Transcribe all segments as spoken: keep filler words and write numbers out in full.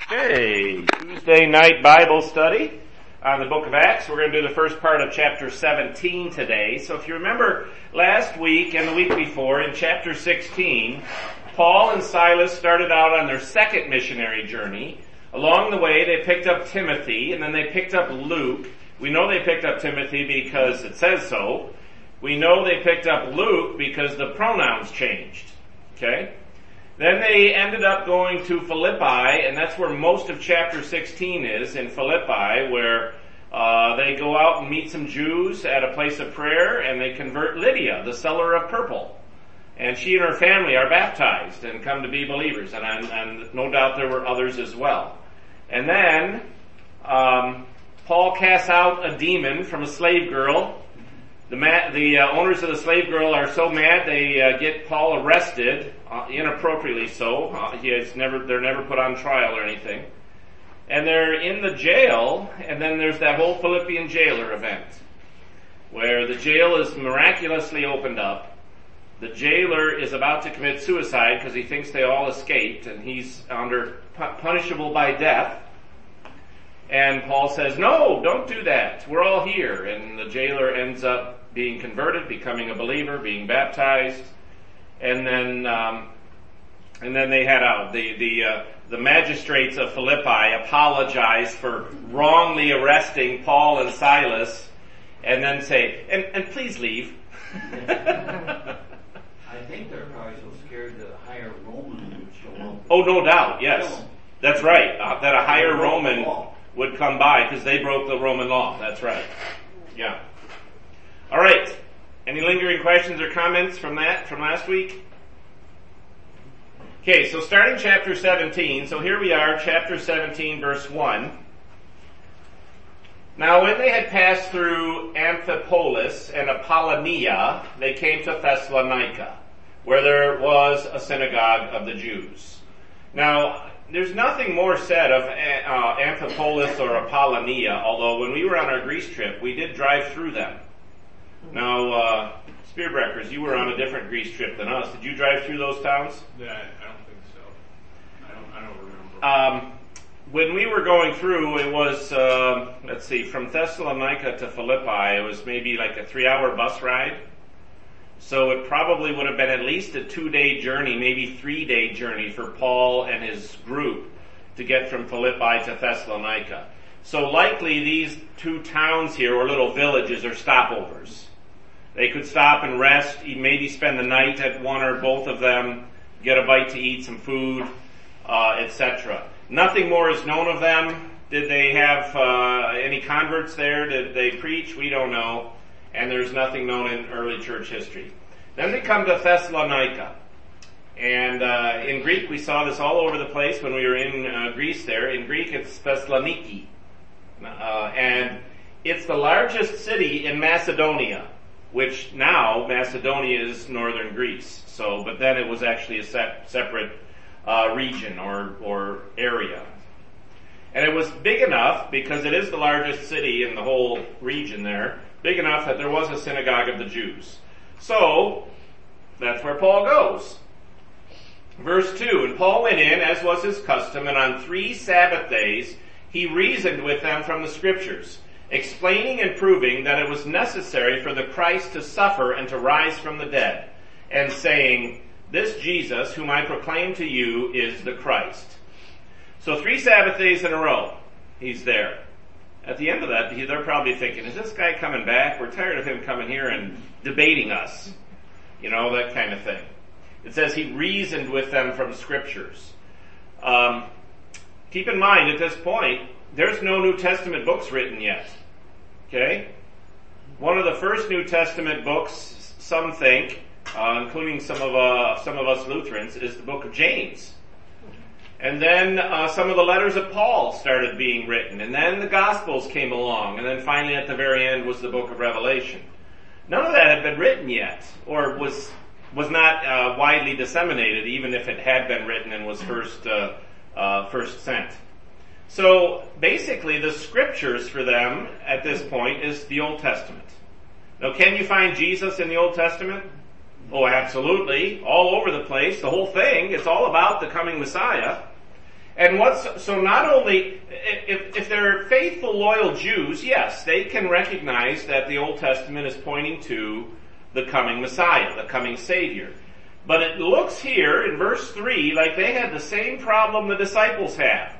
Okay, Tuesday night Bible study on the book of Acts. We're going to do the first part of chapter seventeen today. So if you remember last week and the week before in chapter sixteen, Paul and Silas started out on their second missionary journey. Along the way they picked up Timothy and then they picked up Luke. We know they picked up Timothy because it says so. We know they picked up Luke because the pronouns changed. Okay? Then they ended up going to Philippi, and that's where most of chapter sixteen is, in Philippi, where uh, they go out and meet some Jews at a place of prayer, and they convert Lydia, the seller of purple. And she and her family are baptized and come to be believers, and, and, and no doubt there were others as well. And then um, Paul casts out a demon from a slave girl. The, ma- the uh, owners of the slave girl are so mad they uh, get Paul arrested, uh, inappropriately so. Uh, he is never, they're never put on trial or anything. And they're in the jail, and then there's that whole Philippian jailer event, where the jail is miraculously opened up. The jailer is about to commit suicide because he thinks they all escaped, and he's under pu- punishable by death. And Paul says, no, don't do that. We're all here. And the jailer ends up being converted, becoming a believer, being baptized. And then, um, and then they head out. The, the, uh, the magistrates of Philippi apologize for wrongly arresting Paul and Silas and then say, and, and please leave. I think they're probably so scared that a higher Roman would show up. Oh, no doubt, yes. That's right. Uh, that a higher Roman would come by because they broke the Roman law. That's right. Yeah. All right. Any lingering questions or comments from that, from last week? Okay, so starting chapter seventeen. So here we are, chapter seventeen, verse one. Now when they had passed through Amphipolis and Apollonia, they came to Thessalonica, where there was a synagogue of the Jews. Now, there's nothing more said of uh, Amphipolis or Apollonia, although when we were on our Greece trip, we did drive through them. Now, uh, Spearbreakers, you were on a different Greece trip than us. Did you drive through those towns? Yeah, I don't think so. I don't, I don't remember. Um, when we were going through, it was, uh, let's see, from Thessalonica to Philippi, it was maybe like a three-hour bus ride. So it probably would have been at least a two-day journey, maybe three-day journey for Paul and his group to get from Philippi to Thessalonica. So likely these two towns here, or little villages, are stopovers. They could stop and rest, maybe spend the night at one or both of them, get a bite to eat, some food, uh, et cetera. Nothing more is known of them. Did they have uh, any converts there? Did they preach? We don't know. And there's nothing known in early church history. Then they come to Thessalonica. And uh, in Greek, we saw this all over the place when we were in uh, Greece there. In Greek, it's Thessaloniki. Uh, and it's the largest city in Macedonia, which now Macedonia is northern Greece. So, but then it was actually a se- separate uh, region or, or area. And it was big enough, because it is the largest city in the whole region there, big enough that there was a synagogue of the Jews. So, that's where Paul goes. Verse two, and Paul went in, as was his custom, and on three Sabbath days he reasoned with them from the Scriptures, explaining and proving that it was necessary for the Christ to suffer and to rise from the dead, and saying, this Jesus, whom I proclaim to you, is the Christ. So three Sabbath days in a row, he's there. At the end of that, they're probably thinking, is this guy coming back? We're tired of him coming here and debating us. You know, that kind of thing. It says he reasoned with them from Scriptures. Um, keep in mind, at this point, there's no New Testament books written yet. Okay? One of the first New Testament books, some think, uh, including some of uh, some of us Lutherans, is the book of James. And then uh, some of the letters of Paul started being written. And then the Gospels came along. And then finally at the very end was the book of Revelation. None of that had been written yet, or was was not uh, widely disseminated, even if it had been written and was first uh, uh, first sent. So basically the Scriptures for them at this point is the Old Testament. Now, can you find Jesus in the Old Testament? Oh, absolutely. All over the place. The whole thing. It's all about the coming Messiah. And what's, so not only, if, if they're faithful, loyal Jews, yes, they can recognize that the Old Testament is pointing to the coming Messiah, the coming Savior. But it looks here in verse three like they had the same problem the disciples have.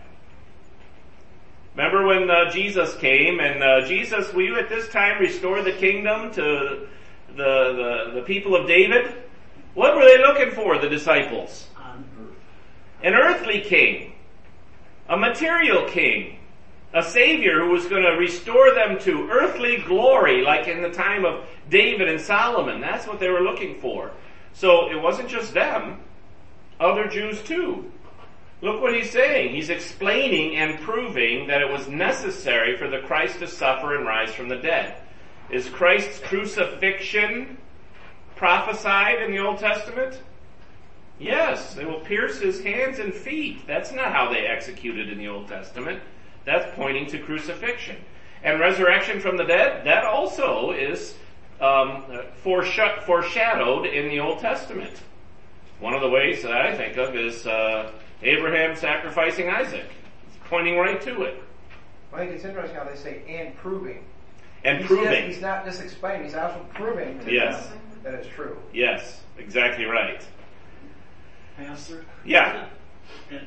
Remember when uh, Jesus came and uh, Jesus, will you at this time restore the kingdom to the, the, the people of David? What were they looking for, the disciples? On earth. An earthly king. A material king. A savior who was going to restore them to earthly glory like in the time of David and Solomon. That's what they were looking for. So it wasn't just them. Other Jews too. Look what he's saying. He's explaining and proving that it was necessary for the Christ to suffer and rise from the dead. Is Christ's crucifixion prophesied in the Old Testament? Yes, they will pierce his hands and feet. That's not how they executed in the Old Testament. That's pointing to crucifixion. And resurrection from the dead, that also is um, foresh- foreshadowed in the Old Testament. One of the ways that I think of is uh, Abraham sacrificing Isaac. It's pointing right to it. I think it's interesting how they say, and proving. And he's proving. Just, he's not just explaining, he's also proving to Yes. them that it's true. Yes, exactly right. Pastor? Yeah. In,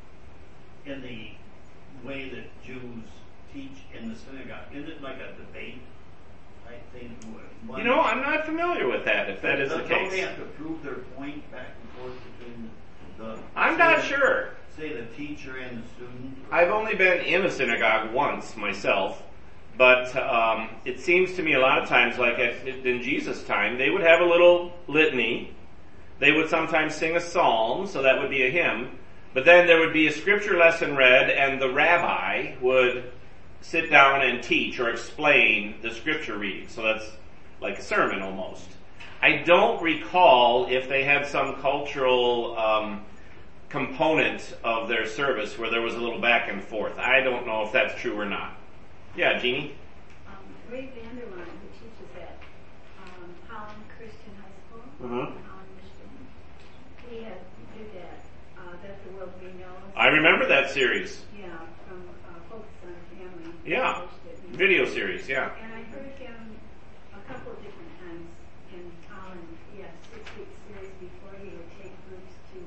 in the way that Jews teach in the synagogue, is it like a debate type thing? One, You know, I'm not familiar with that, if that is the don't they case. have to prove their point back and forth between the... the I'm say not the- sure. Say the teacher and the student? or- I've only been in a synagogue once myself, but um, it seems to me a lot of times, like if, in Jesus' time, they would have a little litany. They would sometimes sing a psalm, so that would be a hymn. But then there would be a scripture lesson read, and the rabbi would sit down and teach or explain the scripture reading. So that's like a sermon almost. I don't recall if they had some cultural um, component of their service where there was a little back and forth. I don't know if that's true or not. Yeah, Jeannie? Um, Ray Vanderline, who teaches at um, Holland Christian High School, Mhm. in Holland, Michigan, he had did that, uh, that the world we know. I remember that series. Yeah, from uh, Focus on Family. Yeah. He- Video series, yeah. And I heard him a couple of different times in Holland. He had a six-week series before he would take groups to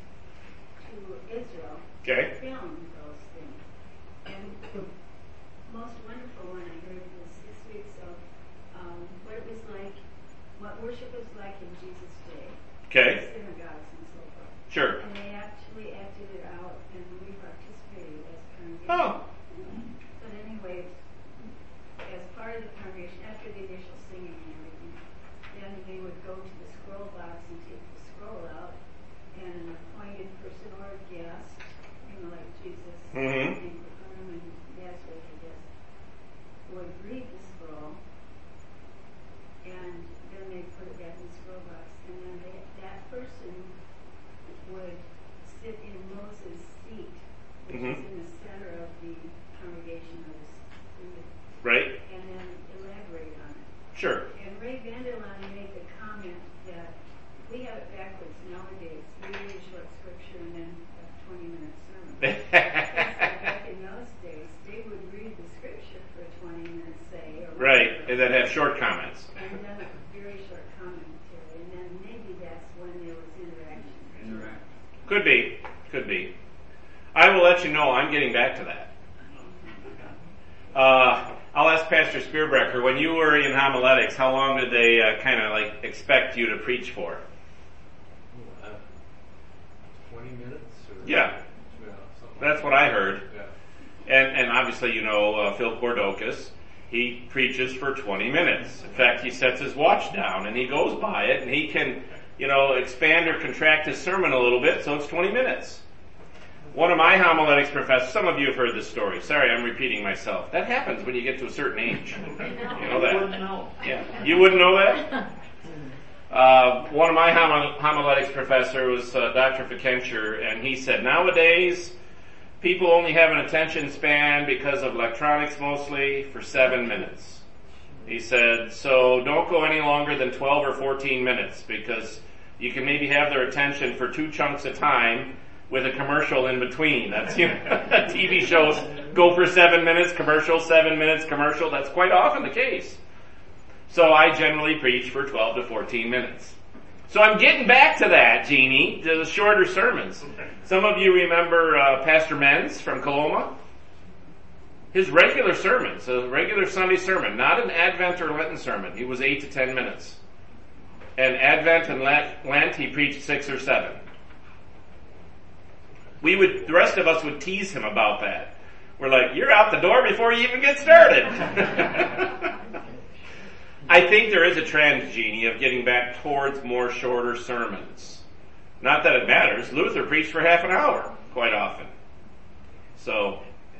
to Israel. Okay. Film those things. And the most wonderful one I heard was six weeks of um, what it was like, what worship was like in Jesus' day. Okay. Synagogues and so forth. Sure. And they actually acted it out, and we participated as a congregation. Oh. But anyway, as part of the congregation, after the initial singing and everything, then they would go to the scroll box and take the scroll out, and an appointed person or a guest, you know, like Jesus, Mhm. in Capernaum and Nazareth, I guess, would read the scroll, and then they put it back in the scroll box, and then they, that person would sit in Moses' seat, which Mhm. is in the center of the congregation or the student, Right? and then elaborate on it. Sure. And Ray Vanderline made the comment that we have it backwards nowadays. We read a short scripture and then a twenty-minute sermon. Back in those days, they would read the scripture for twenty minutes, say. Or Right, whatever, and then have short comments. and then a very short commentary, and then maybe that's when there was interaction. Interact. Could be. Could be. I will let you know. I'm getting back to that. Uh, I'll ask Pastor Spearbrecher, when you were in homiletics, how long did they uh, kind of like expect you to preach for? Uh, Twenty minutes? Or, Yeah. Yeah, something That's like what I heard. that. And, and obviously, you know, uh, Phil Cordocus, he preaches for twenty minutes. In fact, he sets his watch down and he goes by it and he can, you know, expand or contract his sermon a little bit, so it's twenty minutes. One of my homiletics professors, some of you have heard this story. Sorry, I'm repeating myself. That happens when you get to a certain age. You know that? Wouldn't know. Yeah. You wouldn't know that? Uh, one of my hom- homiletics professor was uh, Doctor Fikencher, and he said, nowadays, people only have an attention span because of electronics mostly for seven minutes. He said, so don't go any longer than twelve or fourteen minutes because you can maybe have their attention for two chunks of time, with a commercial in between. That's, you know, T V shows go for seven minutes, commercial, seven minutes, commercial. That's quite often the case. So I generally preach for twelve to fourteen minutes. So I'm getting back to that, Jeannie, to the shorter sermons. Some of you remember uh, Pastor Menz from Coloma? His regular sermons, a regular Sunday sermon, not an Advent or Lenten sermon. He was eight to ten minutes. And Advent and Lent, he preached six or seven. We would, the rest of us would tease him about that. We're like, you're out the door before you even get started. I think there is a trend, Jeannie, of getting back towards more shorter sermons. Not that it matters. Luther preached for half an hour quite often. So,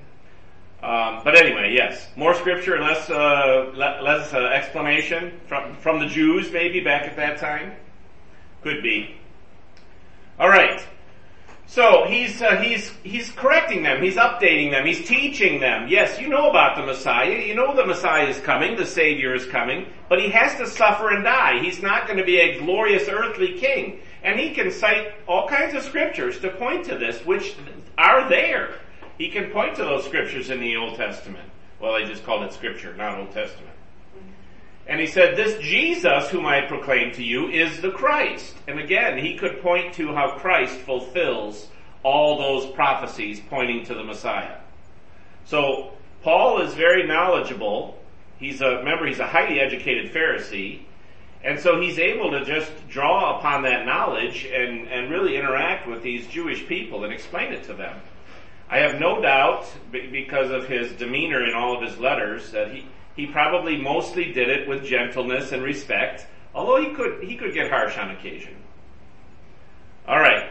um, but anyway, yes, more scripture, less uh, less uh, explanation from from the Jews, maybe back at that time. Could be. All right. So he's uh, he's he's correcting them, he's updating them, he's teaching them. Yes, you know about the Messiah, you know the Messiah is coming, the Savior is coming, but he has to suffer and die. He's not going to be a glorious earthly king. And he can cite all kinds of scriptures to point to this, which are there. He can point to those scriptures in the Old Testament. Well, they just called it scripture, not Old Testament. And he said, this Jesus whom I proclaim to you is the Christ. And again, he could point to how Christ fulfills all those prophecies pointing to the Messiah. So, Paul is very knowledgeable. He's a, remember, he's a highly educated Pharisee. And so he's able to just draw upon that knowledge and, and really interact with these Jewish people and explain it to them. I have no doubt, because of his demeanor in all of his letters, that he He probably mostly did it with gentleness and respect, although he could he could get harsh on occasion. All right.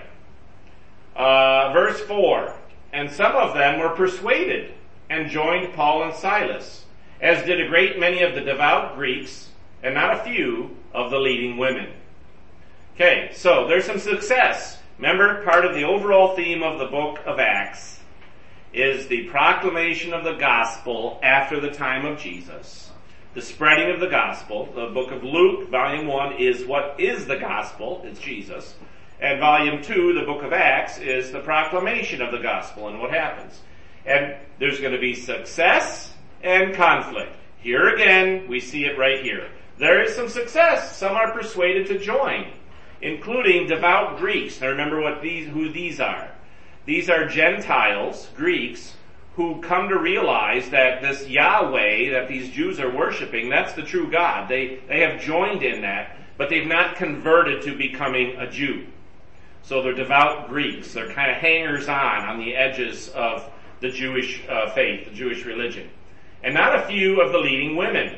Uh, verse four. And some of them were persuaded and joined Paul and Silas, as did a great many of the devout Greeks, and not a few of the leading women. Okay, so there's some success. Remember, part of the overall theme of the book of Acts is the proclamation of the gospel after the time of Jesus. The spreading of the gospel. The book of Luke, volume one, is what is the gospel. It's Jesus. And volume two, the book of Acts, is the proclamation of the gospel and what happens. And there's going to be success and conflict. Here again, we see it right here. There is some success. Some are persuaded to join, including devout Greeks. Now remember what these, who these are. These are Gentiles, Greeks, who come to realize that this Yahweh that these Jews are worshiping, that's the true God. They, they have joined in that, but they've not converted to becoming a Jew. So they're devout Greeks. They're kind of hangers-on on the edges of the Jewish uh, faith, the Jewish religion. And not a few of the leading women.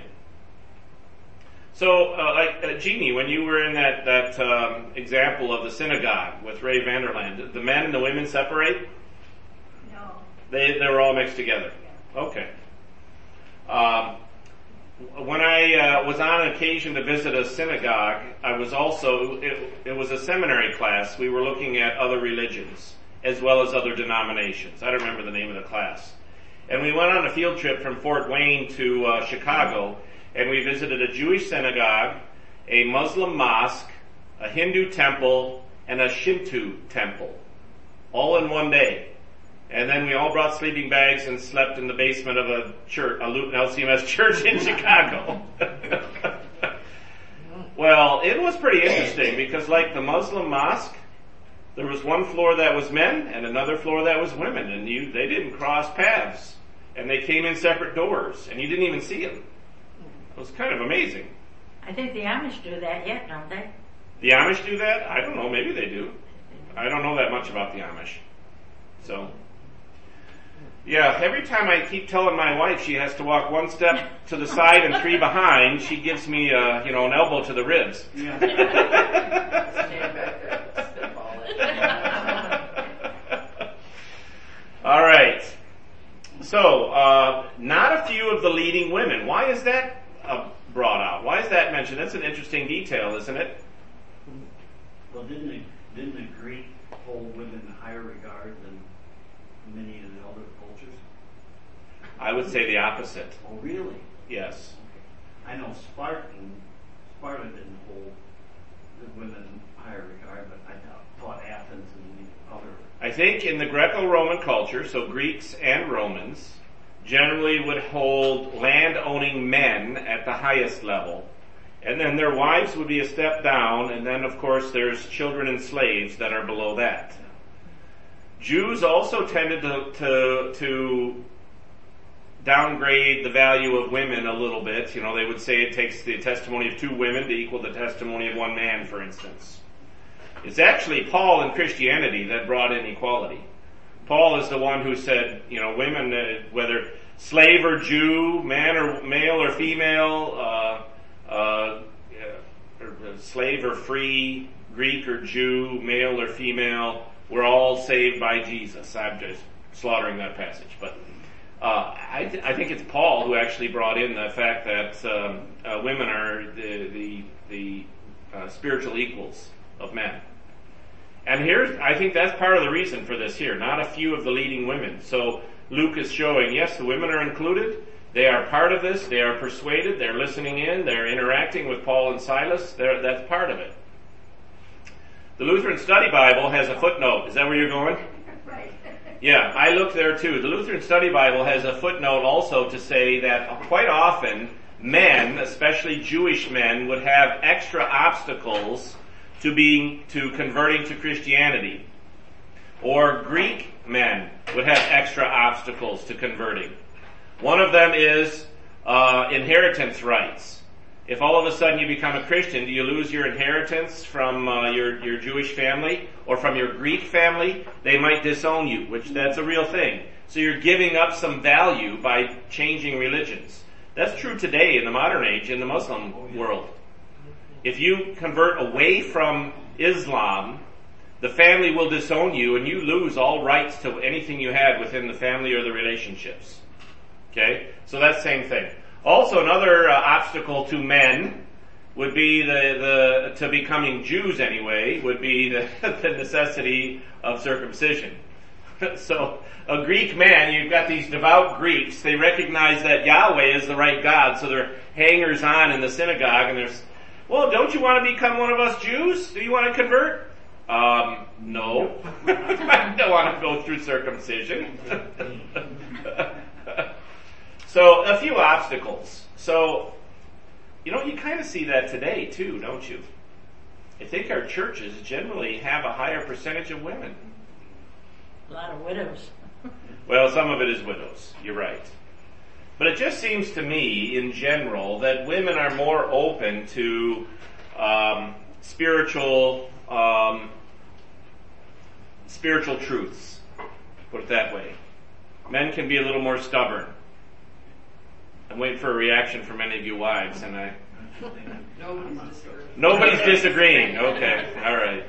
So, uh, like, uh, Jeannie, when you were in that, that um, example of the synagogue with Ray Vanderland, did the men and the women separate? No. They, they were all mixed together? Yeah. Okay. Um, when I uh, was on occasion to visit a synagogue, I was also, it, it was a seminary class. We were looking at other religions as well as other denominations. I don't remember the name of the class. And we went on a field trip from Fort Wayne to uh, Chicago, and we visited a Jewish synagogue, a Muslim mosque, a Hindu temple, and a Shinto temple, all in one day. And then we all brought sleeping bags and slept in the basement of a church, a Luton L C M S church in Chicago. Well, it was pretty interesting because, like the Muslim mosque, there was one floor that was men and another floor that was women, and you they didn't cross paths, and they came in separate doors, and you didn't even see them. It was kind of amazing. I think the Amish do that yet, don't they? The Amish do that? I don't know. Maybe they do. I don't know that much about the Amish. So, yeah, every time I keep telling my wife she has to walk one step to the side and three behind, she gives me, uh, you know, an elbow to the ribs. Yeah. Stand back there and spitball it. All right. So, uh, not a few of the leading women. Why is that uh, brought out? Why is that mentioned? That's an interesting detail, isn't it? Well, didn't the, didn't the Greek hold women in higher regard than many of the other cultures? I would say the opposite. Oh, really? Yes. I know Spartan, Sparta didn't hold the women in higher regard, but I thought, thought Athens and the other. I think in the Greco-Roman culture, so Greeks and Romans, generally would hold land-owning men at the highest level. And then their wives would be a step down, and then of course there's children and slaves that are below that. Jews also tended to, to, to downgrade the value of women a little bit. You know, they would say it takes the testimony of two women to equal the testimony of one man, for instance. It's actually Paul in Christianity that brought in equality. Paul is the one who said, you know, women, uh, whether slave or Jew, man or male or female, uh, uh, or slave or free, Greek or Jew, male or female, we're all saved by Jesus. I'm just slaughtering that passage, but uh, I, th- I think it's Paul who actually brought in the fact that um, uh, women are the the, the uh, spiritual equals of men. And here's, I think that's part of the reason for this here, not a few of the leading women. So Luke is showing, yes, the women are included. They are part of this. They are persuaded. They're listening in. They're interacting with Paul and Silas. They're, that's part of it. The Lutheran Study Bible has a footnote. Is that where you're going? Right. Yeah, I looked there too. The Lutheran Study Bible has a footnote also to say that quite often men, especially Jewish men, would have extra obstacles to being, to converting to Christianity. Or Greek men would have extra obstacles to converting. One of them is uh, inheritance rights. If all of a sudden you become a Christian, do you lose your inheritance from uh, your, your Jewish family or from your Greek family? They might disown you, which that's a real thing. So you're giving up some value by changing religions. That's true today in the modern age in the Muslim world. If you convert away from Islam, the family will disown you and you lose all rights to anything you had within the family or the relationships. Okay? So that's the same thing. Also, another uh, obstacle to men would be the, the, to becoming Jews anyway, would be the, the necessity of circumcision. So, a Greek man, you've got these devout Greeks, they recognize that Yahweh is the right God, so they're hangers on in the synagogue and there's, well, don't you want to become one of us Jews? Do you want to convert? Um, no. I don't want to go through circumcision. So, a few obstacles. So, you know, you kind of see that today too, don't you? I think our churches generally have a higher percentage of women. A lot of widows. Well, some of it is widows. You're right. But it just seems to me, in general, that women are more open to um, spiritual um, spiritual truths. Put it that way. Men can be a little more stubborn. I'm waiting for a reaction from any of you wives, and I. Nobody's disagreeing. Nobody's disagreeing. Okay. All right.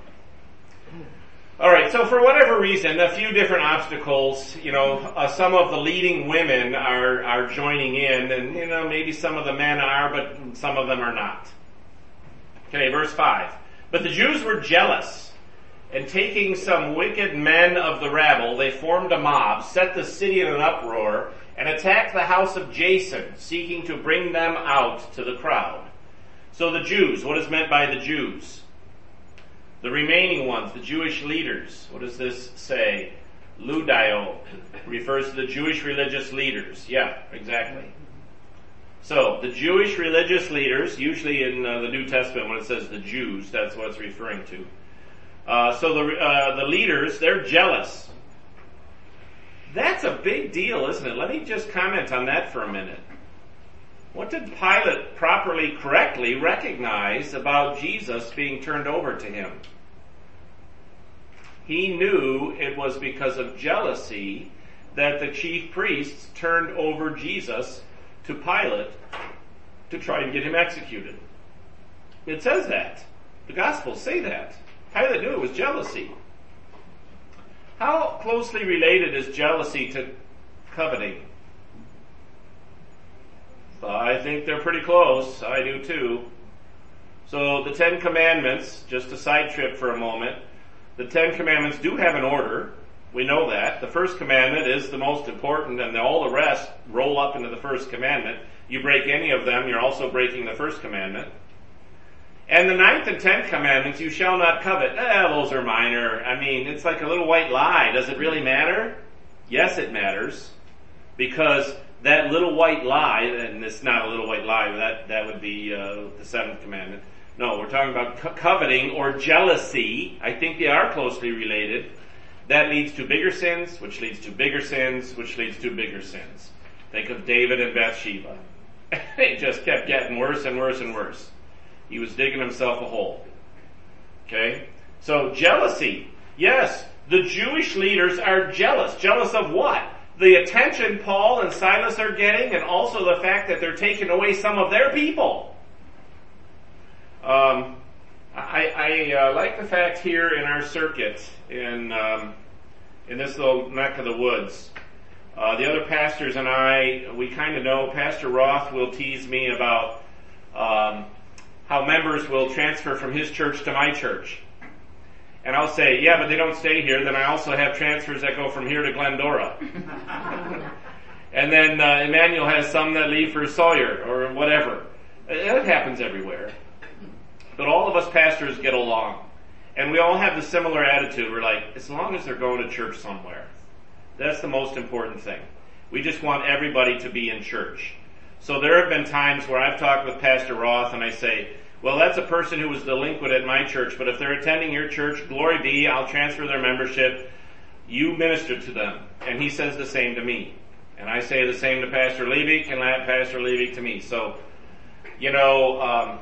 All right, so for whatever reason, a few different obstacles, you know, uh, some of the leading women are, are joining in, and, you know, maybe some of the men are, but some of them are not. Okay, verse five. But the Jews were jealous, and taking some wicked men of the rabble, they formed a mob, set the city in an uproar, and attacked the house of Jason, seeking to bring them out to the crowd. So the Jews, what is meant by the Jews? The remaining ones, the Jewish leaders. What does this say? Ludio refers to the Jewish religious leaders. Yeah, exactly. So, the Jewish religious leaders, usually in uh, the New Testament when it says the Jews, that's what it's referring to. Uh, so the uh, the leaders, they're jealous. That's a big deal, isn't it? Let me just comment on that for a minute. What did Pilate properly, correctly recognize about Jesus being turned over to him? He knew it was because of jealousy that the chief priests turned over Jesus to Pilate to try and get him executed. It says that. The Gospels say that. Pilate knew it was jealousy. How closely related is jealousy to coveting? I think they're pretty close. I do too. So the Ten Commandments, just a side trip for a moment, the Ten Commandments do have an order. We know that. The first commandment is the most important, and all the rest roll up into the first commandment. You break any of them, you're also breaking the first commandment. And the ninth and tenth commandments, you shall not covet, eh, those are minor. I mean, it's like a little white lie. Does it really matter? Yes, it matters. Because that little white lie, and it's not a little white lie, that, that would be uh, the seventh commandment. No, we're talking about co- coveting or jealousy. I think they are closely related. That leads to bigger sins, which leads to bigger sins, which leads to bigger sins. Think of David and Bathsheba. It just kept getting worse and worse and worse. He was digging himself a hole. Okay? So jealousy. Yes, the Jewish leaders are jealous. Jealous of what? The attention Paul and Silas are getting, and also the fact that they're taking away some of their people. Um, I, I uh, like the fact here in our circuit, in um, in this little neck of the woods, uh, the other pastors and I, we kind of know. Pastor Roth will tease me about um, how members will transfer from his church to my church. And I'll say, yeah, but they don't stay here. Then I also have transfers that go from here to Glendora. And then uh, Emmanuel has some that leave for Sawyer or whatever. It happens everywhere. But all of us pastors get along. And we all have the similar attitude. We're like, as long as they're going to church somewhere. That's the most important thing. We just want everybody to be in church. So there have been times where I've talked with Pastor Roth and I say, well, that's a person who was delinquent at my church, but if they're attending your church, glory be, I'll transfer their membership. You minister to them. And he says the same to me. And I say the same to Pastor Levick and Pastor Levick to me. So, you know, um,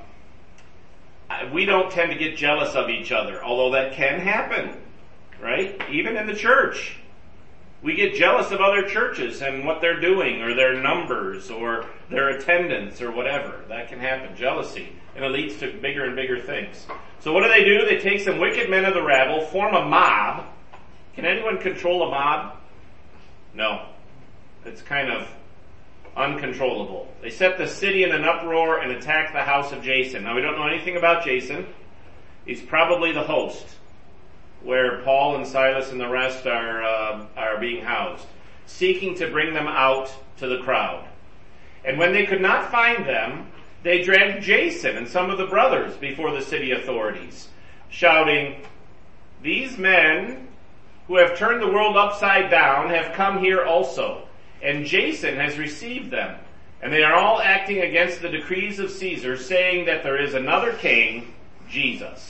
we don't tend to get jealous of each other, although that can happen, right? Even in the church. We get jealous of other churches and what they're doing, or their numbers, or their attendance, or whatever. That can happen. Jealousy. And it leads to bigger and bigger things. So what do they do? They take some wicked men of the rabble, form a mob. Can anyone control a mob? No. It's kind of uncontrollable. They set the city in an uproar and attack the house of Jason. Now we don't know anything about Jason. He's probably the host, where Paul and Silas and the rest are uh, are being housed, seeking to bring them out to the crowd. And when they could not find them, they dragged Jason and some of the brothers before the city authorities, shouting, "These men who have turned the world upside down have come here also, and Jason has received them. And they are all acting against the decrees of Caesar, saying that there is another king, Jesus."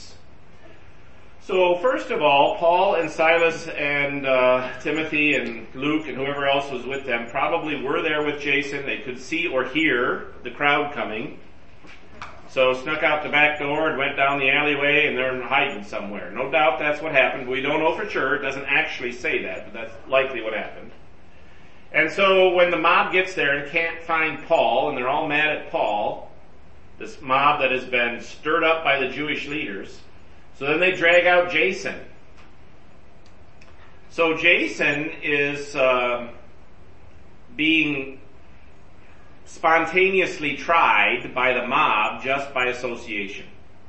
So first of all, Paul and Silas and uh, Timothy and Luke and whoever else was with them probably were there with Jason. They could see or hear the crowd coming. So snuck out the back door and went down the alleyway, and they're hiding somewhere. No doubt that's what happened. We don't know for sure. It doesn't actually say that, but that's likely what happened. And so when the mob gets there and can't find Paul, and they're all mad at Paul, this mob that has been stirred up by the Jewish leaders, so then they drag out Jason. So Jason is uh, being spontaneously tried by the mob just by association.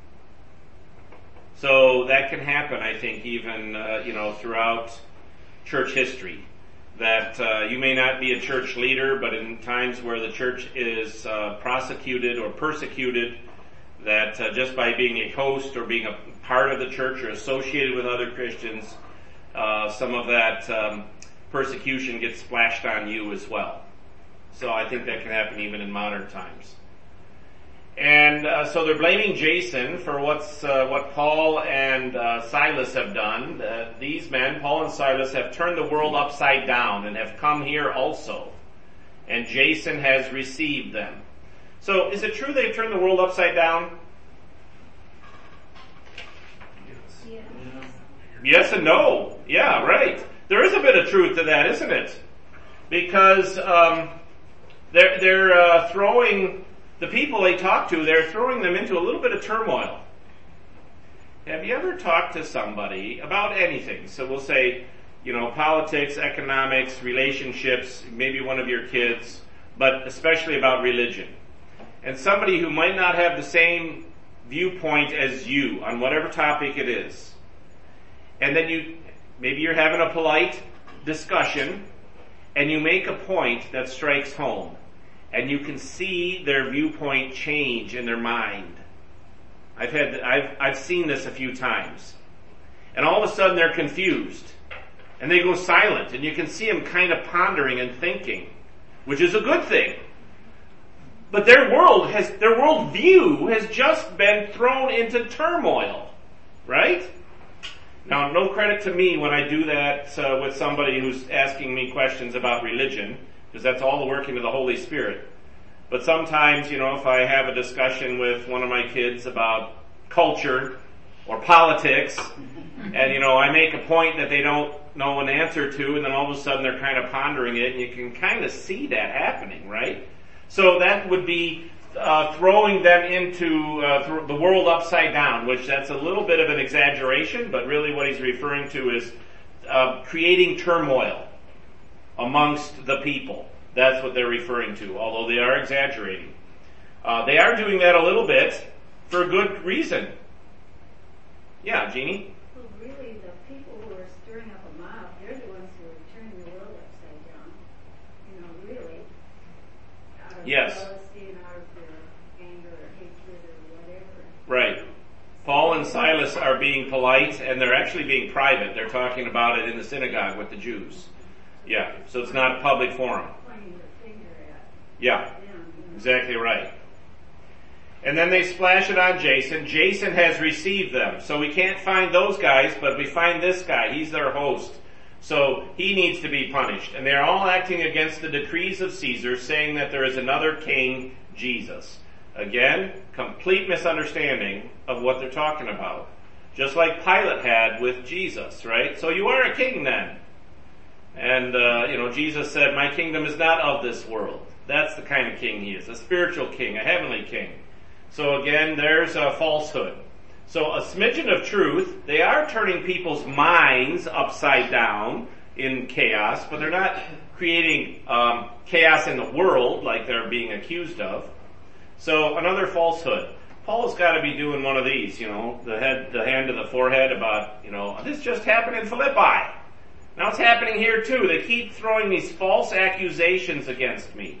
So that can happen, I think, even uh, you know throughout church history. That uh, you may not be a church leader, but in times where the church is uh, prosecuted or persecuted, that uh, just by being a host or being a part of the church or associated with other Christians, uh, some of that um, persecution gets splashed on you as well. So I think that can happen even in modern times. And uh, so they're blaming Jason for what's uh, what Paul and uh, Silas have done. Uh, these men, Paul and Silas, have turned the world upside down and have come here also. And Jason has received them. So is it true they've turned the world upside down? Yeah. Yes and no. Yeah, right. There is a bit of truth to that, isn't it? Because um, they're, they're uh, throwing the people they talk to, they're throwing them into a little bit of turmoil. Have you ever talked to somebody about anything? So we'll say, you know, politics, economics, relationships, maybe one of your kids, but especially about religion. And somebody who might not have the same viewpoint as you on whatever topic it is. And then you, maybe you're having a polite discussion, and you make a point that strikes home. And you can see their viewpoint change in their mind. I've had, I've, I've seen this a few times. And all of a sudden they're confused. And they go silent. And you can see them kind of pondering and thinking, which is a good thing. But their world has, their world view has just been thrown into turmoil. Right? Now, no credit to me when I do that uh, with somebody who's asking me questions about religion, because that's all the working of the Holy Spirit. But sometimes, you know, if I have a discussion with one of my kids about culture or politics, and, you know, I make a point that they don't know an answer to, and then all of a sudden they're kind of pondering it, and you can kind of see that happening, right? So that would be uh, throwing them into uh, th- the world upside down, which that's a little bit of an exaggeration, but really what he's referring to is uh, creating turmoil amongst the people. That's what they're referring to, although they are exaggerating. Uh, they are doing that a little bit for a good reason. Yeah, Jeannie? Well, really, the people who are stirring up a mob, they're the ones who are turning the world upside down. You know, really. Out of Yes. jealousy and out of their anger or hatred or whatever. Right. Paul and Silas are being polite, and they're actually being private. They're talking about it in the synagogue with the Jews. Yeah, so it's not a public forum. Pointing their finger at Yeah, them. You know. exactly right. And then they splash it on Jason. Jason has received them. So we can't find those guys, but we find this guy. He's their host. So he needs to be punished. And they're all acting against the decrees of Caesar, saying that there is another king, Jesus. Again, complete misunderstanding of what they're talking about. Just like Pilate had with Jesus, right? So you are a king then. And, uh, you know, Jesus said, my kingdom is not of this world. That's the kind of king he is. A spiritual king, a heavenly king. So again, there's a falsehood. So a smidgen of truth. They are turning people's minds upside down in chaos, but they're not creating um, chaos in the world like they're being accused of. So another falsehood. Paul's got to be doing one of these, you know, the head, the hand to the forehead about, you know, this just happened in Philippi. Now it's happening here too. They keep throwing these false accusations against me.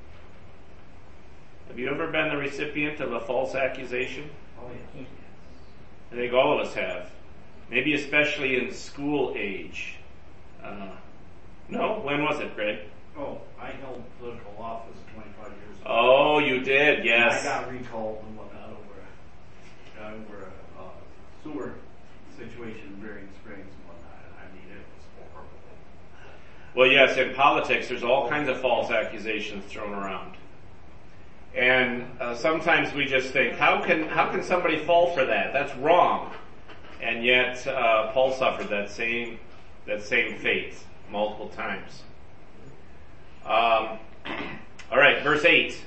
Have you ever been the recipient of a false accusation? Oh, yeah. I think all of us have. Maybe especially in school age. Uh, no? When was it, Greg? Oh, I held political office twenty-five years ago. Oh, you did, yes. I got recalled and whatnot over, uh, over a uh, sewer situation in Bering Springs and whatnot. I mean, it was horrible. Well, yes, in politics, there's all kinds of false accusations thrown around. And uh, sometimes we just think, how can how can somebody fall for that? That's wrong. And yet, uh, Paul suffered that same that same fate multiple times. Um, all right, verse eight.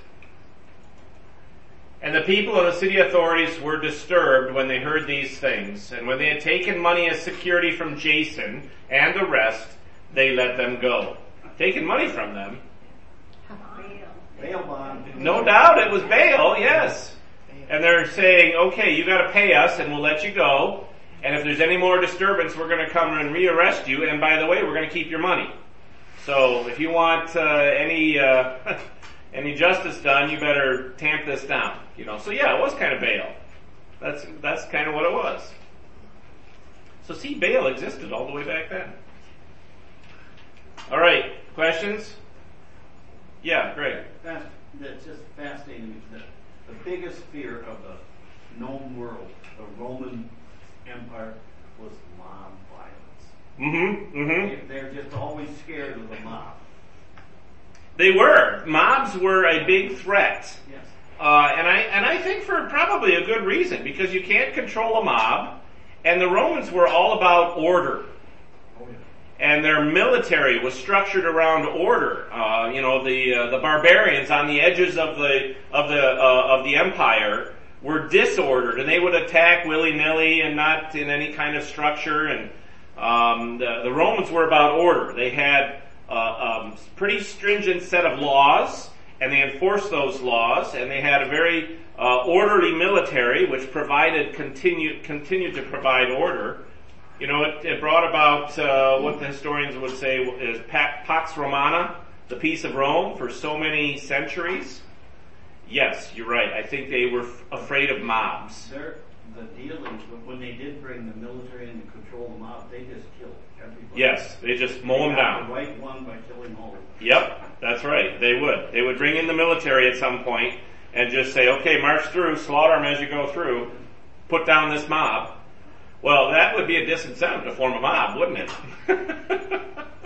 And the people and the city authorities were disturbed when they heard these things. And when they had taken money as security from Jason and the rest, they let them go. Taken money from them? Bail bond. No doubt it was bail, yes. And they're saying, okay, you gotta pay us and we'll let you go. And if there's any more disturbance, we're gonna come and rearrest you. And by the way, we're gonna keep your money. So if you want uh, any uh, any justice done, you better tamp this down. You know. So yeah, it was kind of bail. That's that's kind of what it was. So see, bail existed all the way back then. All right, questions? Yeah, great. Fast, that's just fascinating. The, the biggest fear of the known world, the Roman Empire, was mob violence. Mm-hmm, mm-hmm. They, they're just always scared of the mob. They were. Mobs were a big threat. Yes. Uh, and I and I think for probably a good reason, because you can't control a mob, and the Romans were all about order. Oh, yeah. And their military was structured around order. Uh, you know, the uh, the barbarians on the edges of the of the uh, of the empire were disordered, and they would attack willy nilly and not in any kind of structure. And um, the, the Romans were about order. They had a uh, um, pretty stringent set of laws, and they enforced those laws, and they had a very uh, orderly military, which provided continued continued to provide order. You know, it, it brought about uh, what the historians would say is Pax Romana, the peace of Rome, for so many centuries. Yes, you're right. I think they were f- afraid of mobs. Their, the dealings, when they did bring the military in to control the mob, they just killed everybody. Yes, they just mow them They got down. the right one by killing all of them. Yep, that's right. They would. They would bring in the military at some point and just say, okay, march through, slaughter them as you go through, put down this mob. Well, that would be a disincentive to form a mob, wouldn't it?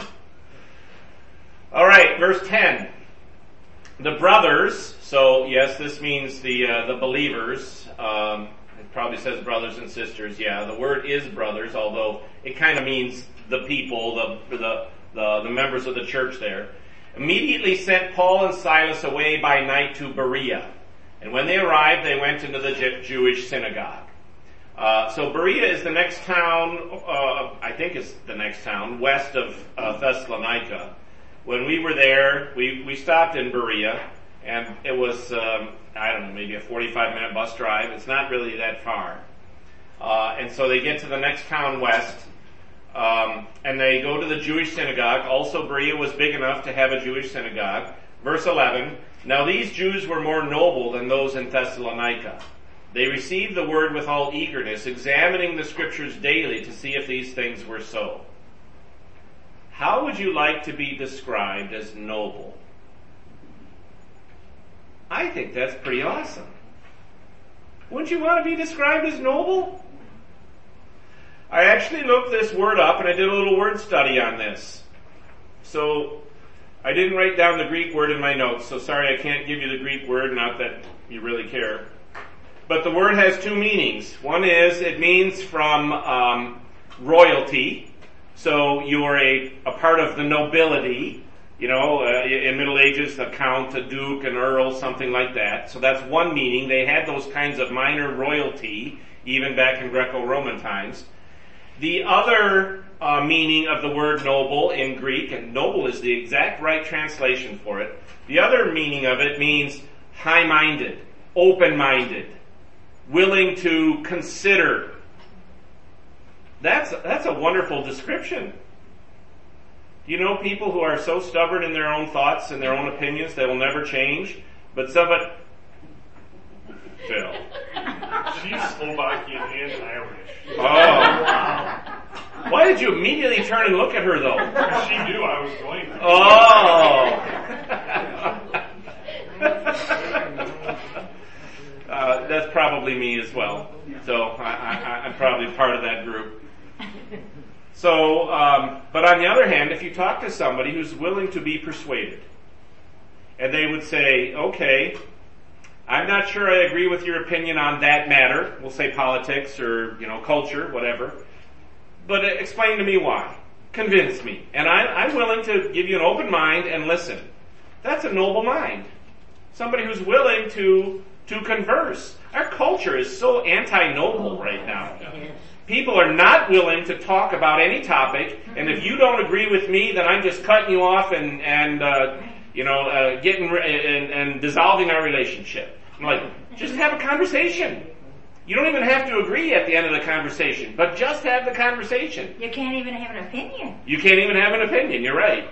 All right, verse ten. The brothers, so yes, this means the uh, the believers. Um, it probably says brothers and sisters. Yeah, the word is brothers, although it kind of means the people, the, the the the members of the church there. Immediately sent Paul and Silas away by night to Berea, and when they arrived, they went into the J- Jewish synagogue. Uh, so Berea is the next town, uh, I think it's the next town, west of uh, Thessalonica. When we were there, we, we stopped in Berea, and it was, um, I don't know, maybe a forty-five minute bus drive. It's not really that far. Uh, and so they get to the next town west, um, and they go to the Jewish synagogue. Also, Berea was big enough to have a Jewish synagogue. Verse eleven, now these Jews were more noble than those in Thessalonica. They received the word with all eagerness, examining the scriptures daily to see if these things were so. How would you like to be described as noble? I think that's pretty awesome. Wouldn't you want to be described as noble? I actually looked this word up and I did a little word study on this. So I didn't write down the Greek word in my notes, so sorry I can't give you the Greek word, not that you really care. But the word has two meanings. One is it means from um, royalty. So you are a, a part of the nobility, you know, uh, in Middle Ages, a count, a duke, an earl, something like that. So that's one meaning. They had those kinds of minor royalty, even back in Greco-Roman times. The other uh, meaning of the word noble in Greek, and noble is the exact right translation for it, the other meaning of it means high-minded, open-minded, willing to consider. That's, that's a wonderful description. Do you know people who are so stubborn in their own thoughts and their own opinions they will never change? But somebody... Phil. She's Slovakian and Irish. Oh. Why did you immediately turn and look at her, though? She knew I was going to. Oh. uh, that's probably me as well. So I, I, I'm probably part of that group. So, um, but on the other hand, if you talk to somebody who's willing to be persuaded, and they would say, okay, I'm not sure I agree with your opinion on that matter, we'll say politics or, you know, culture, whatever, but explain to me why. Convince me. And I, I'm willing to give you an open mind and listen. That's a noble mind. Somebody who's willing to, to converse. Our culture is so anti-noble right now. People are not willing to talk about any topic, and if you don't agree with me, then I'm just cutting you off and, and uh, you know, uh, getting and, and dissolving our relationship. I'm like, just have a conversation. You don't even have to agree at the end of the conversation, but just have the conversation. You can't even have an opinion. You can't even have an opinion. You're right.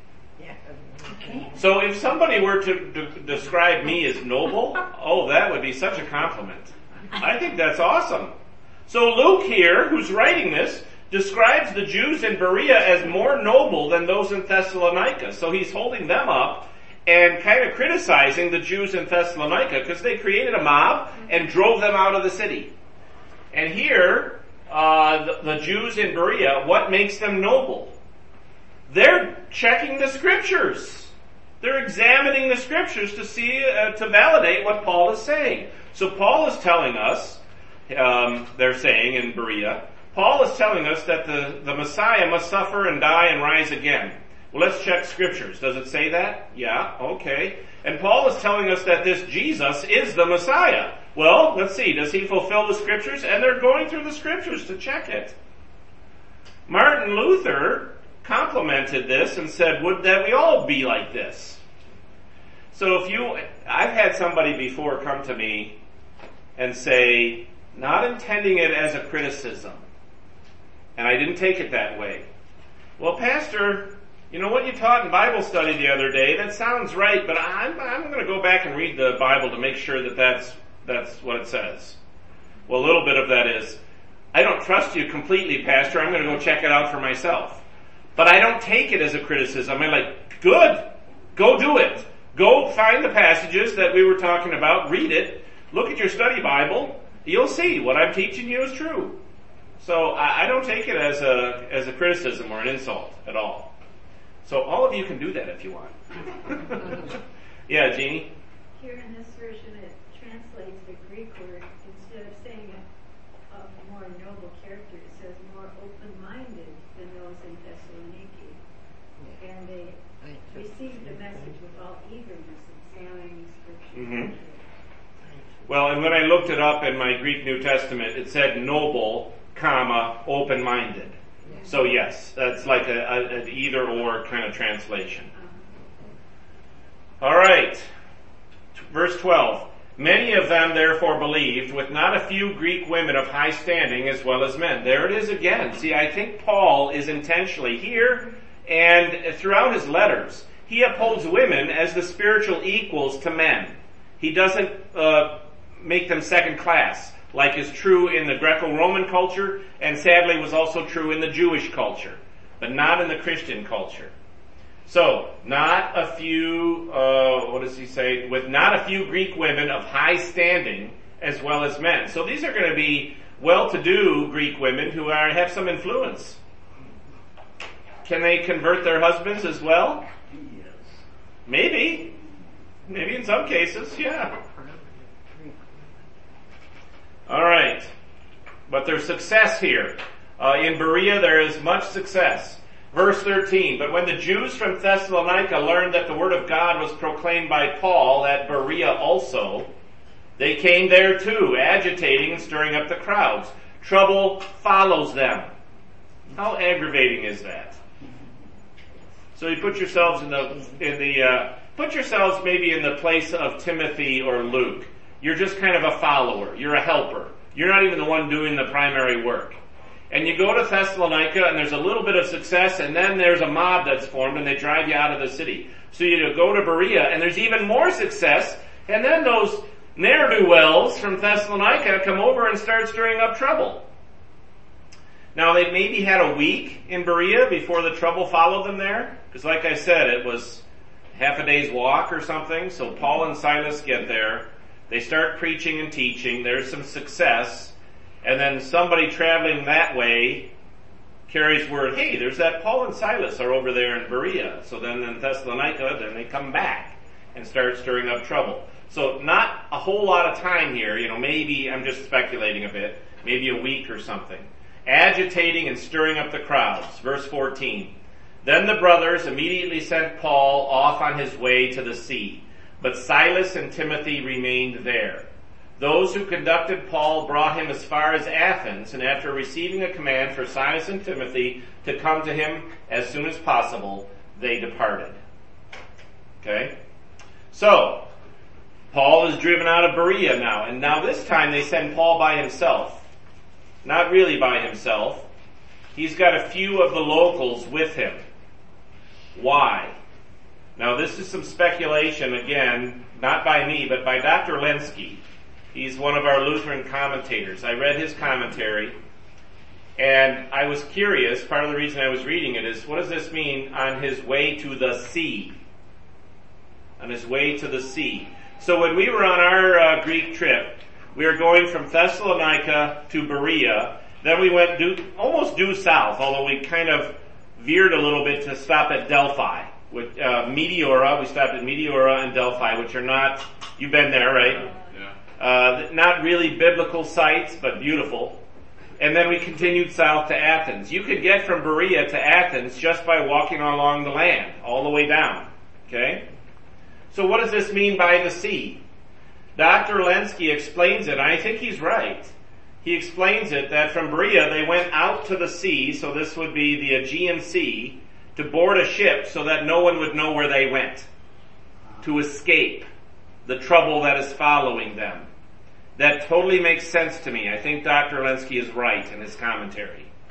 Okay. So if somebody were to d- describe me as noble, oh, that would be such a compliment. I think that's awesome. So Luke here, who's writing this, describes the Jews in Berea as more noble than those in Thessalonica. So he's holding them up and kind of criticizing the Jews in Thessalonica because they created a mob and drove them out of the city. And here, uh, the, the Jews in Berea, what makes them noble? They're checking the scriptures. They're examining the scriptures to see, uh, to validate what Paul is saying. So Paul is telling us, Um, they're saying in Berea, Paul is telling us that the, the Messiah must suffer and die and rise again. Well, let's check scriptures. Does it say that? Yeah, okay. And Paul is telling us that this Jesus is the Messiah. Well, let's see. Does he fulfill the scriptures? And they're going through the scriptures to check it. Martin Luther complimented this and said, would that we all be like this? So if you, I've had somebody before come to me and say, not intending it as a criticism, and I didn't take it that way. Well, Pastor, you know what you taught in Bible study the other day, that sounds right, but I'm, I'm going to go back and read the Bible to make sure that that's, that's what it says. Well, a little bit of that is, I don't trust you completely, Pastor. I'm going to go check it out for myself. But I don't take it as a criticism. I'm like, good, go do it. Go find the passages that we were talking about, read it, look at your study Bible. You'll see what I'm teaching you is true. So I, I don't take it as a as a criticism or an insult at all. So all of you can do that if you want. Yeah, Jeannie? Here in this version, it translates the Greek word, instead of saying a, a more noble character, it says more open-minded than those in Thessaloniki. And they received the message with all eagerness, examining scripture. Mm-hmm. Well, and when I looked it up in my Greek New Testament, it said noble, comma, open-minded. So yes, that's like a, a, an either-or kind of translation. All right. Verse twelve. Many of them therefore believed, with not a few Greek women of high standing as well as men. There it is again. See, I think Paul is intentionally here and throughout his letters, he upholds women as the spiritual equals to men. He doesn't uh, make them second class, like is true in the Greco-Roman culture, and sadly was also true in the Jewish culture, but not in the Christian culture. So, not a few, uh, what does he say, with not a few Greek women of high standing as well as men. So these are going to be well-to-do Greek women who are, have some influence. Can they convert their husbands as well? Yes. Maybe. Maybe in some cases, yeah. All right. But there's success here. Uh, in Berea, there is much success. Verse thirteen, but when the Jews from Thessalonica learned that the word of God was proclaimed by Paul at Berea also, they came there too, agitating and stirring up the crowds. Trouble follows them. How aggravating is that? So you put yourselves in the, in the, uh, put yourselves maybe in the place of Timothy or Luke. You're just kind of a follower. You're a helper. You're not even the one doing the primary work. And you go to Thessalonica and there's a little bit of success and then there's a mob that's formed and they drive you out of the city. So you go to Berea and there's even more success and then those ne'er-do-wells from Thessalonica come over and start stirring up trouble. Now they maybe had a week in Berea before the trouble followed them there. Because like I said, it was half a day's walk or something. So Paul and Silas get there. They start preaching and teaching. There's some success. And then somebody traveling that way carries word, hey, there's that Paul and Silas are over there in Berea. So then in Thessalonica, then they come back and start stirring up trouble. So not a whole lot of time here, you know, maybe, I'm just speculating a bit, maybe a week or something. Agitating and stirring up the crowds. Verse fourteen. Then the brothers immediately sent Paul off on his way to the sea, but Silas and Timothy remained there. Those who conducted Paul brought him as far as Athens, and after receiving a command for Silas and Timothy to come to him as soon as possible, they departed. Okay? So, Paul is driven out of Berea now, and now this time they send Paul by himself. Not really by himself. He's got a few of the locals with him. Why? Now this is some speculation, again, not by me, but by Doctor Lenski. He's one of our Lutheran commentators. I read his commentary, and I was curious. Part of the reason I was reading it is, what does this mean on his way to the sea? On his way to the sea. So when we were on our uh, Greek trip, we were going from Thessalonica to Berea. Then we went due, almost due south, although we kind of veered a little bit to stop at Delphi. With uh, Meteora, we stopped at Meteora and Delphi, which are not, you've been there, right? Uh, not really biblical sites, but beautiful. And then we continued south to Athens. You could get from Berea to Athens just by walking along the land, all the way down. Okay? So what does this mean by the sea? Doctor Lenski explains it, and I think he's right. He explains it that from Berea they went out to the sea, so this would be the Aegean Sea, to board a ship so that no one would know where they went, to escape the trouble that is following them. That totally makes sense to me. I think Doctor Lenski is right in his commentary.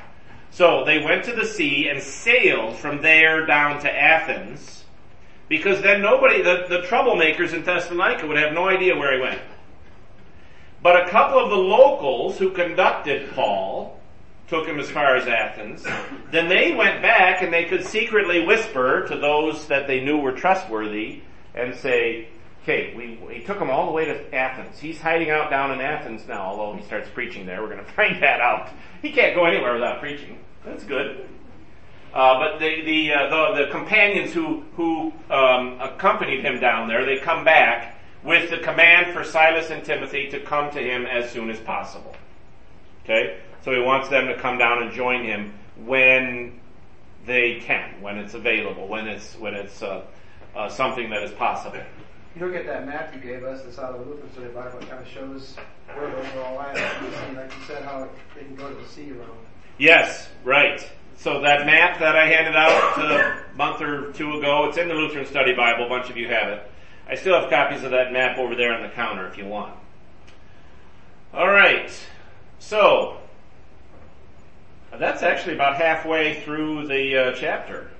So they went to the sea and sailed from there down to Athens, because then nobody, the, the troublemakers in Thessalonica would have no idea where he went. But a couple of the locals who conducted Paul took him as far as Athens. Then they went back and they could secretly whisper to those that they knew were trustworthy and say, okay, we, we took him all the way to Athens. He's hiding out down in Athens now, although he starts preaching there. We're going to find that out. He can't go anywhere without preaching. That's good. Uh, but the the, uh, the the companions who who um, accompanied him down there, they come back with the command for Silas and Timothy to come to him as soon as possible. Okay, so he wants them to come down and join him when they can, when it's available, when it's when it's uh, uh, something that is possible. You look at that map you gave us, that's out of the Lutheran Study Bible, it kind of shows where those are all at. You see, like you said, how they can go to the sea around. Yes, right. So that map that I handed out a month or two ago, it's in the Lutheran Study Bible. A bunch of you have it. I still have copies of that map over there on the counter if you want. All right. So that's actually about halfway through the uh, chapter.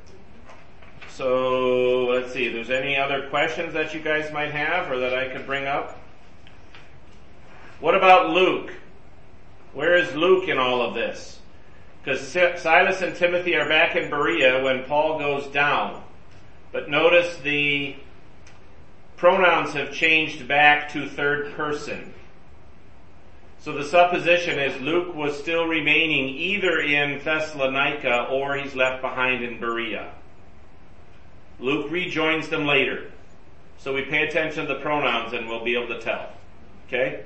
So let's see. If there's any other questions that you guys might have or that I could bring up? What about Luke? Where is Luke in all of this? Because Silas and Timothy are back in Berea when Paul goes down. But notice the pronouns have changed back to third person. So the supposition is Luke was still remaining either in Thessalonica or he's left behind in Berea. Luke rejoins them later. So we pay attention to the pronouns and we'll be able to tell. Okay?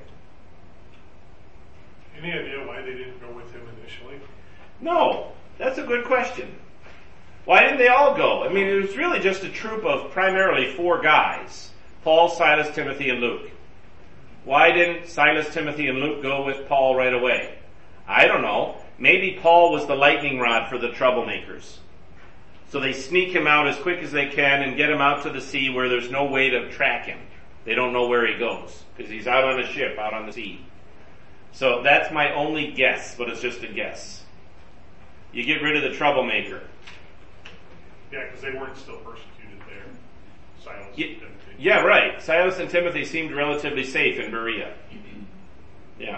Any idea why they didn't go with him initially? No, that's a good question. Why didn't they all go? I mean, it was really just a troop of primarily four guys. Paul, Silas, Timothy, and Luke. Why didn't Silas, Timothy, and Luke go with Paul right away? I don't know. Maybe Paul was the lightning rod for the troublemakers. So they sneak him out as quick as they can and get him out to the sea where there's no way to track him. They don't know where he goes because he's out on a ship, out on the sea. So that's my only guess, but it's just a guess. You get rid of the troublemaker. Yeah, because they weren't still persecuted there. Silas Yeah, and Timothy. yeah, right. Silas and Timothy seemed relatively safe in Berea. Yeah.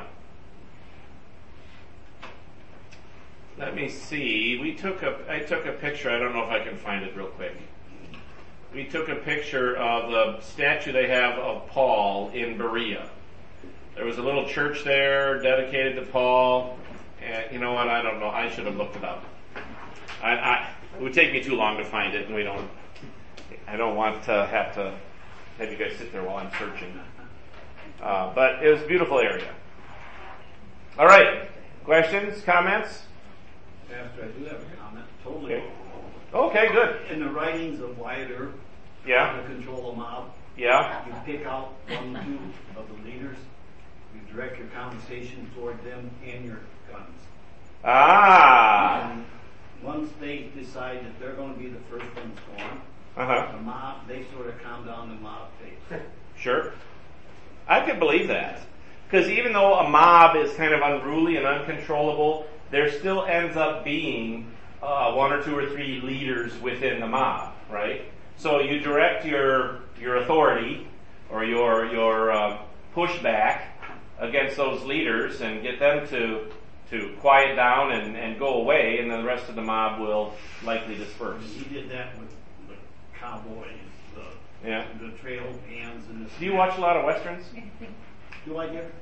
Let me see. We took a. I took a picture. I don't know if I can find it real quick. We took a picture of the statue they have of Paul in Berea. There was a little church there dedicated to Paul. And you know what? I don't know. I should have looked it up. I, I, it would take me too long to find it, and we don't. I don't want to have to have you guys sit there while I'm searching. Uh, but it was a beautiful area. All right. Questions? Comments? Pastor, I do have a comment. Totally. Okay. Okay. Good. In the writings of Wyatt Earp, Yeah. How to Control a Mob, Yeah. you pick out one or two of the leaders, you direct your conversation toward them and your guns. Ah. And once they decide that they're going to be the first ones gone, Uh huh. the mob, they sort of calm down the mob pace. Sure. I could believe that. Because even though a mob is kind of unruly and uncontrollable, there still ends up being uh, one or two or three leaders within the mob, right? So you direct your your authority or your your uh, pushback against those leaders and get them to to quiet down and, and go away, and then the rest of the mob will likely disperse. He did that with the cowboys, the, Yeah. the trail hands, and the... Do you watch a lot of westerns? Do I get?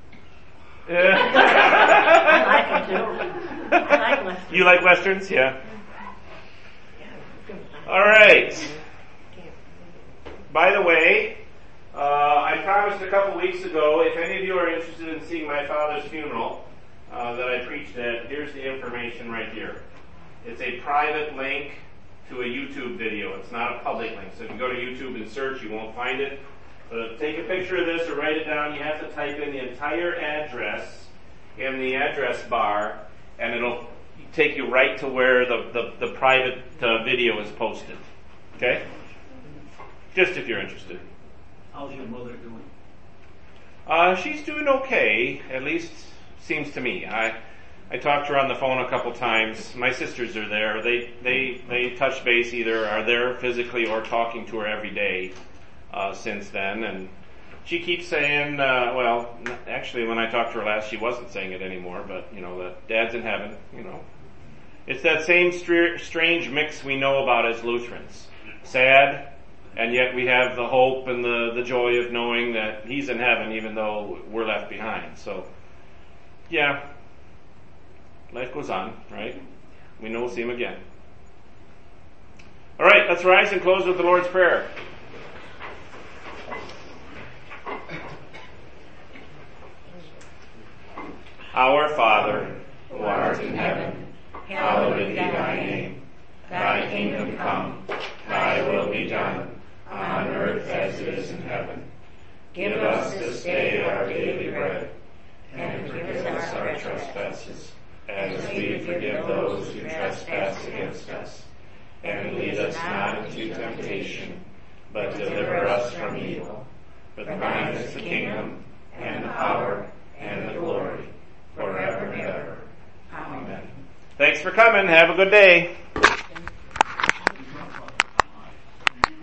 I like them too. I like westerns. You like westerns? Yeah. All right. By the way, uh, I promised a couple weeks ago, if any of you are interested in seeing my father's funeral uh, that I preached at, here's the information right here. It's a private link to a YouTube video. It's not a public link. So if you go to YouTube and search, you won't find it. But take a picture of this or write it down. You have to type in the entire address in the address bar, and it'll take you right to where the, the, the private uh, video is posted. Okay? Just if you're interested. How's your mother doing? Uh, she's doing okay, at least seems to me. I I talked to her on the phone a couple times. My sisters are there. They they they touch base, either are there physically or talking to her every day uh, since then. And she keeps saying, uh, well, actually, when I talked to her last, she wasn't saying it anymore. But you know, that Dad's in heaven. You know, it's that same str- strange mix we know about as Lutherans. Sad, and yet we have the hope and the the joy of knowing that He's in heaven, even though we're left behind. So, yeah. Life goes on, right? We know we'll see Him again. All right, let's rise and close with the Lord's Prayer. Our Father, who art in heaven, hallowed be thy name. Thy kingdom come, thy will be done, on earth as it is in heaven. Give us this day our daily bread, and forgive us our trespasses, as we forgive those who trespass against us. And lead us not into temptation, but deliver us from evil. For thine is the kingdom, and the power, and the glory, forever and ever. Amen. Thanks for coming. Have a good day.